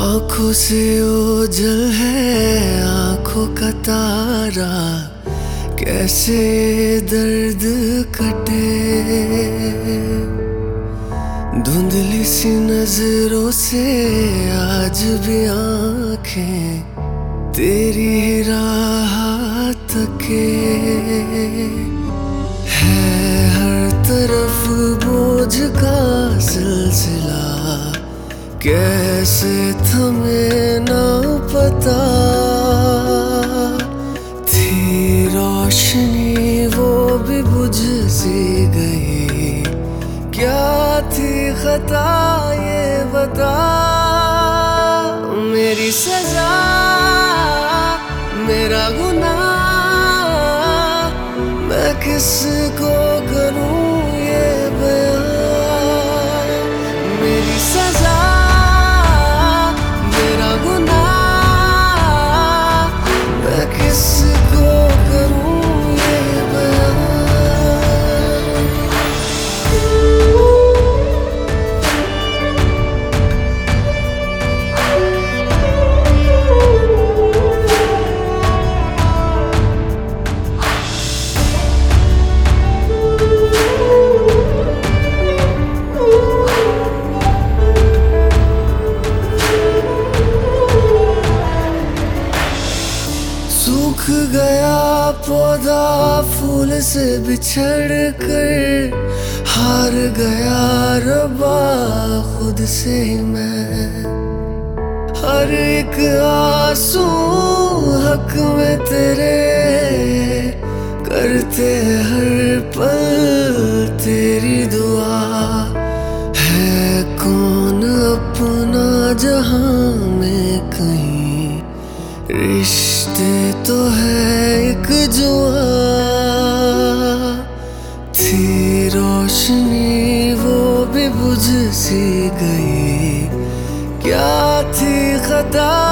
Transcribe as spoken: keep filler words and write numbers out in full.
आंखों से ओझल है आंखों का तारा, कैसे दर्द कटे। धुंधली सी नजरों से आज भी आंखें तेरी ही राह तके। है हर तरफ बोझ का सिलसिला, कैसे थमे ना पता। थी रोशनी वो भी बुझ सी गई, क्या थी खता ये बता। मेरी सजा मेरा गुनाह, मैं किसको करूं ये बयां। मेरी सजा मेरा गुनाह, मैं किसको करूं ये बयां। सूख गया पौधा फूल से बिछड़ कर, हार गया रब्बा खुद से ही मैं। हर एक आंसू हक में तेरे, करते हर पल तेरी दुआ। है कौन अपना जहां में कहीं, रिश्ते तो है एक जुआ। थी रोशनी वो भी बुझ सी गई, क्या थी खता